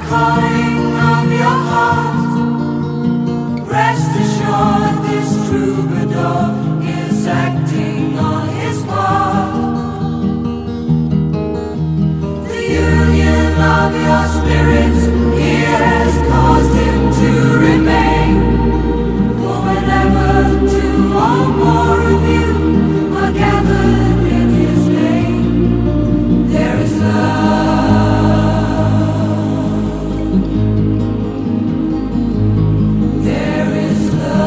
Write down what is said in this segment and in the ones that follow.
calling of your heart. Rest assured, this troubadour is acting on his part. The union of your spirits here has caused him to remain. For whenever two or more of you are gathered in his name, there is love. There is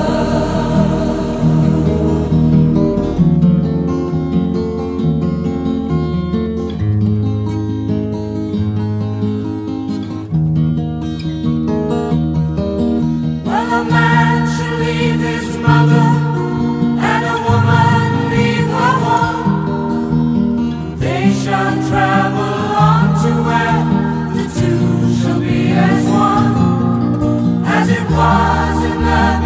Well, a man should leave his mother, and a woman leave her home. They shall travel on to where the two shall be as one, as it was in the